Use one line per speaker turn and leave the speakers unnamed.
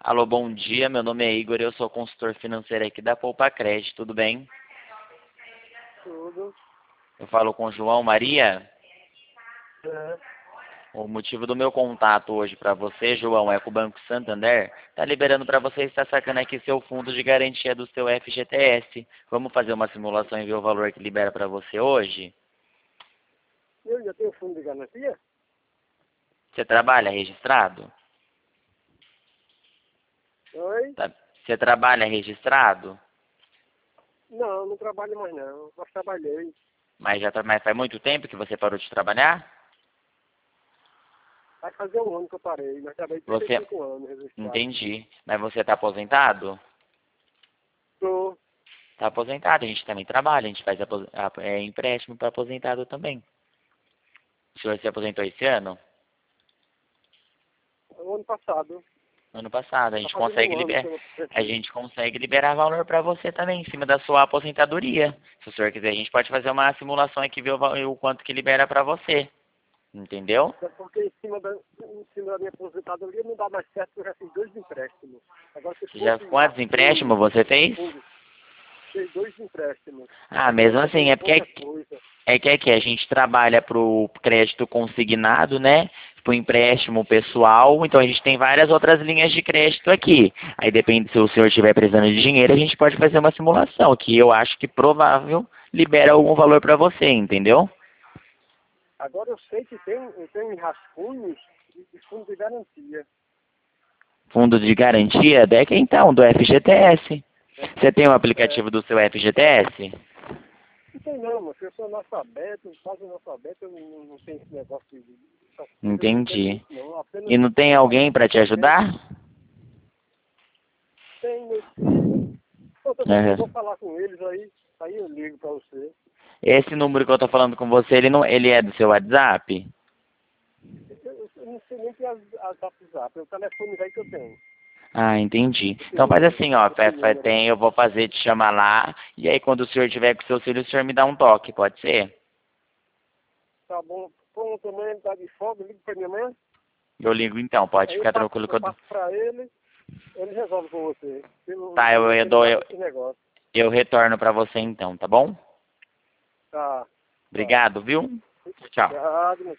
Alô, bom dia. Meu nome é Igor, eu sou consultor financeiro aqui da Poupa Crédito, tudo bem?
Tudo.
Eu falo com o João Maria.
É.
O motivo do meu contato hoje para você, João, é que o Banco Santander está liberando para você estar sacando aqui seu fundo de garantia do seu FGTS. Vamos fazer uma simulação e ver o valor que libera para você hoje?
Eu já tenho fundo de garantia?
Você trabalha registrado?
Oi?
Você trabalha registrado?
Não, não trabalho mais não. Mas trabalhei.
Mas faz muito tempo que você parou de trabalhar?
Vai fazer um ano que eu parei, mas trabalhei
Você,
35 anos registrado.
entendi. Mas você está aposentado?
Tô.
Está aposentado, a gente também trabalha, a gente faz empréstimo para aposentado também. O senhor se aposentou esse ano?
O ano passado.
Ano passado,
Tá fazendo um ano que eu
a
prestei.
gente consegue liberar valor para você também, em cima da sua aposentadoria. Se o senhor quiser, a gente pode fazer uma simulação aqui e ver o quanto que libera para você. Entendeu?
É porque em cima da minha aposentadoria não dá mais certo, eu já fiz 2 empréstimos. Agora se fosse
Quantos empréstimos você fez?
fundo, fiz 2 empréstimos.
Ah,
Agora
mesmo
tá
assim,
dando pouca coisa.
é que aqui a gente trabalha para o crédito consignado, né? Para o empréstimo pessoal, então a gente tem várias outras linhas de crédito aqui. Aí depende se o senhor estiver precisando de dinheiro, a gente pode fazer uma simulação, que eu acho que provável libera algum valor para você, entendeu?
Agora eu sei que eu tenho rascunhos de fundo de garantia.
Fundo de garantia, DEC então, do FGTS. Você tem o
É,
aplicativo do seu FGTS?
não tem não, mas eu sou analfabeto, quase analfabeto, eu não tenho esse negócio de coisa, eu não entendo
Entendi.
muito não. Apenas
E não tem
trabalhei
alguém
com
para te
internet,
ajudar?
tem meu filho. Outra vez eu
Aham.
vou falar com eles aí eu ligo pra você.
Esse número que eu tô falando com você, ele é do seu WhatsApp?
Eu não sei nem que é a WhatsApp, é o telefone velho que eu tenho.
Ah, entendi.
Esse
Então faz
número,
assim, ó,
esse número.
eu vou fazer te chamar lá, e aí quando o senhor tiver com seus filhos, o senhor me dá um toque, pode ser?
Tá bom, como amanhã ele tá de folga, eu ligo pra minha mãe,
Eu ligo então, pode
aí
ficar tranquilo que
eu passo pra ele resolve com você.
tá,
Eu não entendo nada desse negócio.
eu retorno pra você então, tá bom?
Tá, tá.
Obrigado, viu? Tchau.
Obrigado,